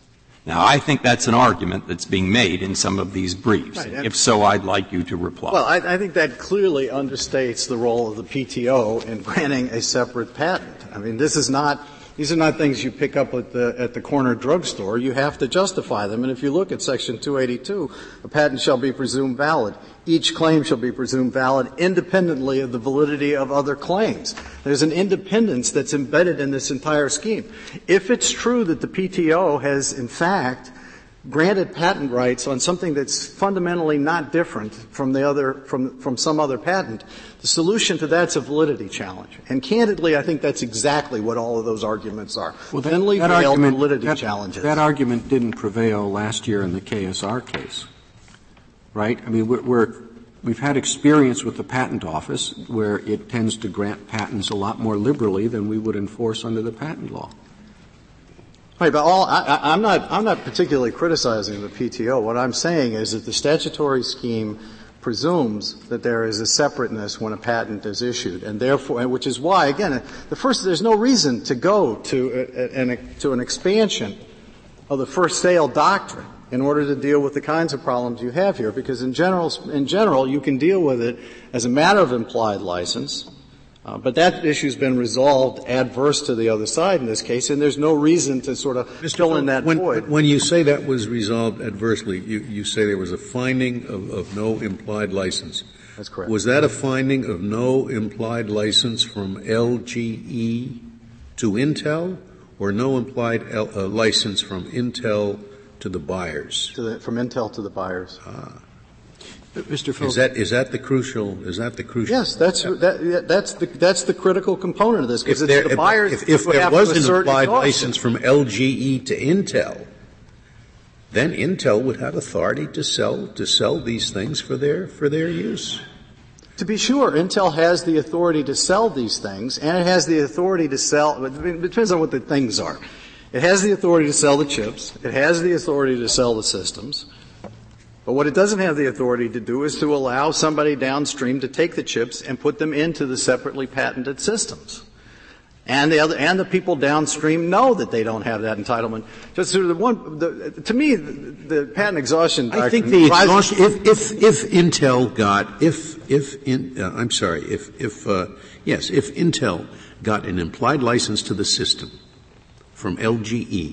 Now, I think that's an argument that's being made in some of these briefs. Right. If so, I'd like you to reply. Well, I think that clearly understates the role of the PTO in granting a separate patent. I mean, these are not things you pick up at the corner drugstore. You have to justify them. And if you look at Section 282, a patent shall be presumed valid. Each claim shall be presumed valid independently of the validity of other claims. There's an independence that's embedded in this entire scheme. If it's true that the PTO has, in fact, granted patent rights on something that's fundamentally not different from from some other patent, the solution to that's a validity challenge. And candidly, I think that's exactly what all of those arguments are. Well, validity challenges. That argument didn't prevail last year in the KSR case, right? I mean, we've had experience with the Patent Office where it tends to grant patents a lot more liberally than we would enforce under the patent law. Right, but I'm not particularly criticizing the PTO. What I'm saying is that the statutory scheme presumes that there is a separateness when a patent is issued, and therefore, which is why, again, there's no reason to go to an expansion of the first sale doctrine in order to deal with the kinds of problems you have here, because in general, you can deal with it as a matter of implied license. But that issue's been resolved adverse to the other side in this case, and there's no reason to sort of fill in that void. When you say that was resolved adversely, you say there was a finding of no implied license. That's correct. Was that a finding of no implied license from LGE to Intel, or no implied license from Intel to the buyers? From Intel to the buyers. Mr. Phillips. Is that the crucial? Yes, that's the critical component of this, because it's the buyers. If there was an implied license from LGE to Intel, then Intel would have authority to sell these things for their use. To be sure, Intel has the authority to sell these things, and it has the authority to sell. It depends on what the things are. It has the authority to sell the chips. It has the authority to sell the systems. But what it doesn't have the authority to do is to allow somebody downstream to take the chips and put them into the separately patented systems. And the people downstream know that they don't have that entitlement. Just sort of to me, the patent exhaustion doctrine. I think the exhaustion, if Intel got an implied license to the system from LGE,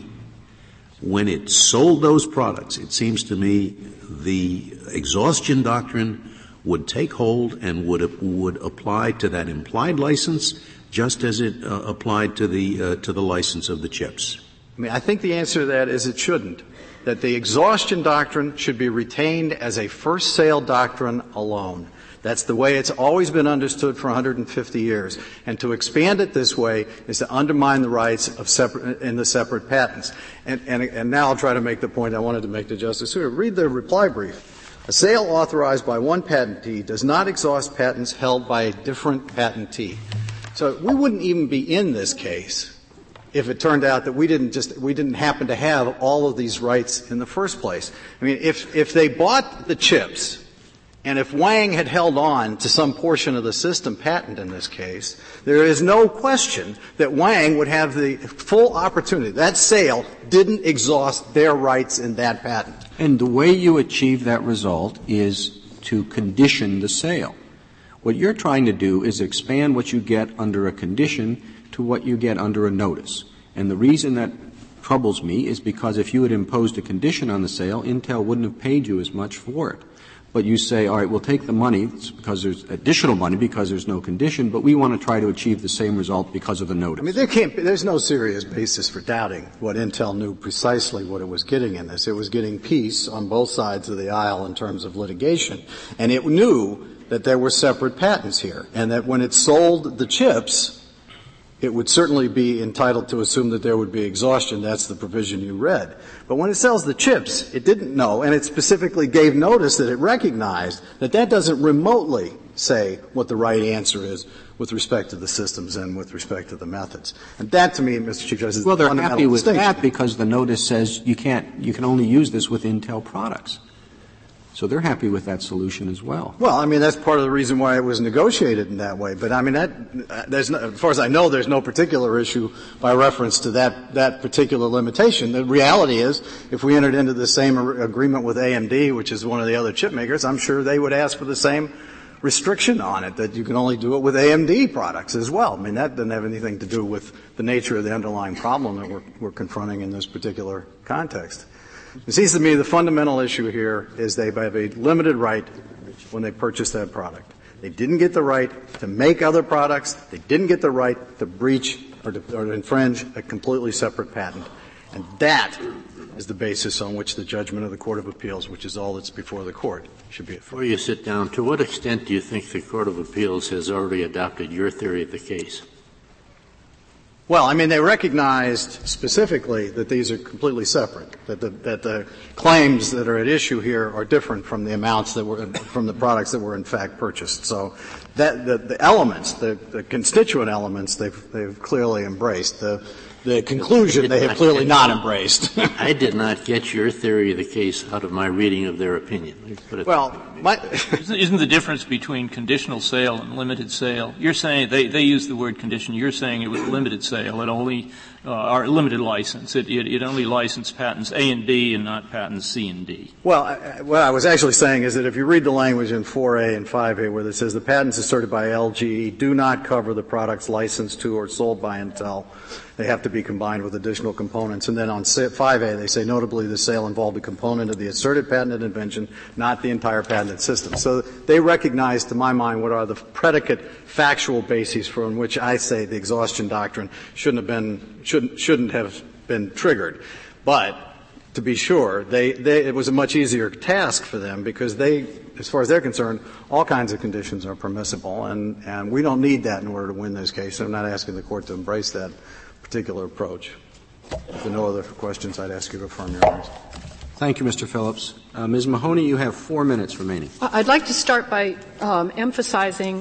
when it sold those products, it seems to me the exhaustion doctrine would take hold and would apply to that implied license just as it applied to the license of the chips. I mean, I think the answer to that is it shouldn't. That the exhaustion doctrine should be retained as a first sale doctrine alone. That's the way it's always been understood for 150 years. And to expand it this way is to undermine the rights of the separate patents. And now I'll try to make the point I wanted to make to Justice Souter. Read the reply brief. A sale authorized by one patentee does not exhaust patents held by a different patentee. So we wouldn't even be in this case if it turned out that we didn't happen to have all of these rights in the first place. I mean, if they bought the chips, and if Wang had held on to some portion of the system patent in this case, there is no question that Wang would have the full opportunity. That sale didn't exhaust their rights in that patent. And the way you achieve that result is to condition the sale. What you're trying to do is expand what you get under a condition to what you get under a notice. And the reason that troubles me is because if you had imposed a condition on the sale, Intel wouldn't have paid you as much for it. But you say, all right, we'll take the money because there's additional money because there's no condition, but we want to try to achieve the same result because of the notice. I mean, there's no serious basis for doubting what Intel knew precisely what it was getting in this. It was getting peace on both sides of the aisle in terms of litigation. And it knew that there were separate patents here, and that when it sold the chips, it would certainly be entitled to assume that there would be exhaustion. That's the provision you read. But when it sells the chips, it didn't know, and it specifically gave notice that it recognized that that doesn't remotely say what the right answer is with respect to the systems and with respect to the methods. And that, to me, Mr. Chief Justice, is well, the they're happy with distinction. that because the notice says you can only use this with Intel products. So they're happy with that solution as well. Well, I mean, that's part of the reason why it was negotiated in that way. But I mean, there's no, as far as I know, there's no particular issue by reference to that particular limitation. The reality is, if we entered into the same agreement with AMD, which is one of the other chip makers, I'm sure they would ask for the same restriction on it, that you can only do it with AMD products as well. I mean, that doesn't have anything to do with the nature of the underlying problem that we're confronting in this particular context. It seems to me the fundamental issue here is they have a limited right when they purchase that product. They didn't get the right to make other products. They didn't get the right to breach or to infringe a completely separate patent. And that is the basis on which the judgment of the Court of Appeals, which is all that's before the Court, should be affirmed. Before you sit down, to what extent do you think the Court of Appeals has already adopted your theory of the case? Well, I mean, they recognized specifically that these are completely separate, that the claims that are at issue here are different from the amounts that were, from the products that were in fact purchased. So that, the elements, the constituent elements, they've clearly embraced. The conclusion they have clearly not embraced. I did not get your theory of the case out of my reading of their opinion. Well, isn't the difference between conditional sale and limited sale? You're saying they use the word condition. You're saying it was limited sale. It only or limited license. It only licensed patents A and B and not patents C and D. Well, what I was actually saying is that if you read the language in 4A and 5A where it says the patents asserted by LGE do not cover the products licensed to or sold by Intel, they have to be combined with additional components. And then on 5A, they say notably the sale involved a component of the asserted patented invention, not the entire patented system. So they recognize, to my mind, what are the predicate factual bases for which I say the exhaustion doctrine shouldn't have been triggered. But to be sure, it was a much easier task for them because as far as they're concerned, all kinds of conditions are permissible, and we don't need that in order to win this case. I'm not asking the Court to embrace that particular approach. If there are no other questions, I'd ask you to affirm your honors. Thank you, Mr. Phillips. Ms. Mahoney, you have 4 minutes remaining. I'd like to start by emphasizing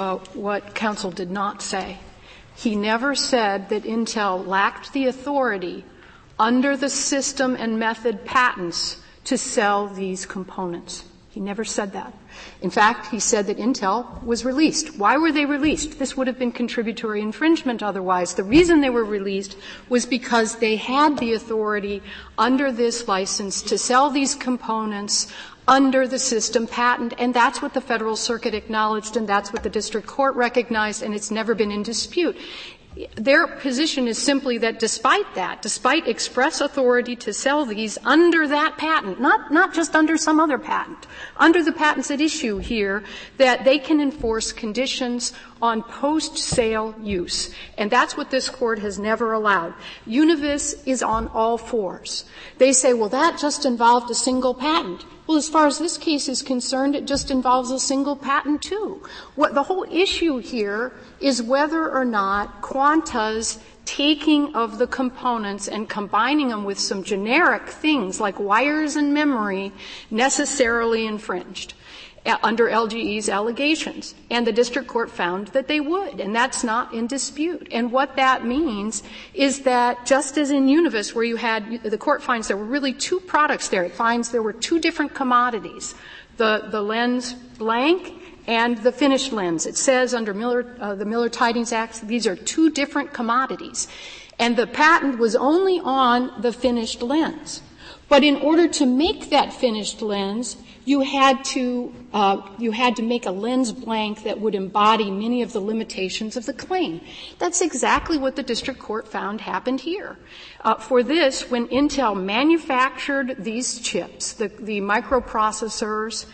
what counsel did not say. He never said that Intel lacked the authority under the system and method patents to sell these components. He never said that. In fact, he said that Intel was released. Why were they released? This would have been contributory infringement otherwise. The reason they were released was because they had the authority under this license to sell these components under the system patent, and that's what the Federal Circuit acknowledged, and that's what the district court recognized, and it's never been in dispute. Their position is simply that despite express authority to sell these under that patent, not just under some other patent, under the patents at issue here, that they can enforce conditions on post-sale use. And that's what this Court has never allowed. Univis is on all fours. They say, well, that just involved a single patent. Well, as far as this case is concerned, it just involves a single patent, too. The whole issue here is whether or not Quanta's taking of the components and combining them with some generic things like wires and memory necessarily infringed under LGE's allegations. And the district court found that they would, and that's not in dispute. And what that means is that just as in Univis where the court finds there were really two products there, it finds there were two different commodities, the lens blank and the finished lens. It says under the Miller-Tydings Act, these are two different commodities. And the patent was only on the finished lens. But in order to make that finished lens, you had to make a lens blank that would embody many of the limitations of the claim. That's exactly what the district court found happened here. For this, when Intel manufactured these chips, the microprocessors,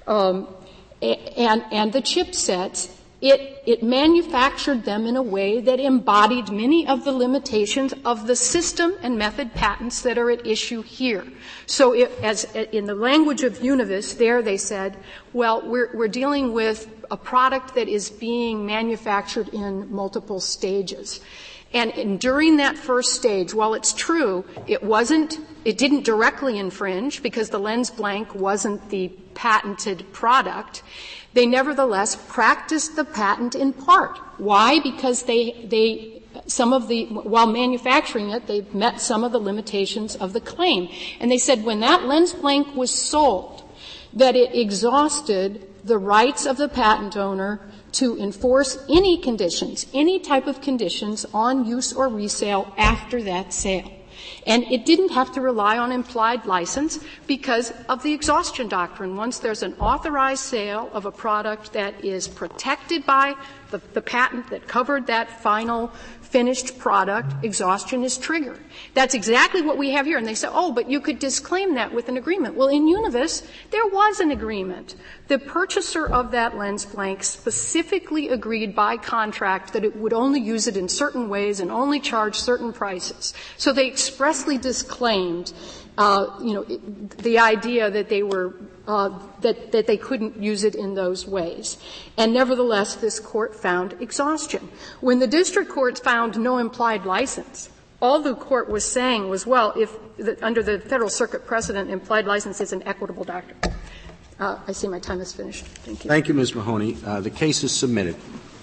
and the chipsets, it manufactured them in a way that embodied many of the limitations of the system and method patents that are at issue here. So as in the language of Univis, there they said, well, we're dealing with a product that is being manufactured in multiple stages. And during that first stage, while it's true, it didn't directly infringe because the lens blank wasn't the patented product, they nevertheless practiced the patent in part. Why? Because while manufacturing it, they met some of the limitations of the claim. And they said when that lens blank was sold that it exhausted the rights of the patent owner to enforce any conditions, any type of conditions on use or resale after that sale. And it didn't have to rely on implied license because of the exhaustion doctrine. Once there's an authorized sale of a product that is protected by the patent that covered that final finished product, exhaustion is triggered. That's exactly what we have here. And they say, oh, but you could disclaim that with an agreement. Well, in Univis, there was an agreement. The purchaser of that lens blank specifically agreed by contract that it would only use it in certain ways and only charge certain prices. So they expressly disclaimed, the idea that they were that they couldn't use it in those ways. And nevertheless, this court found exhaustion. When the district court found no implied license, all the court was saying was, well, if under the Federal Circuit precedent, implied license is an equitable doctrine. I see my time is finished. Thank you. Thank you, Ms. Mahoney. The case is submitted.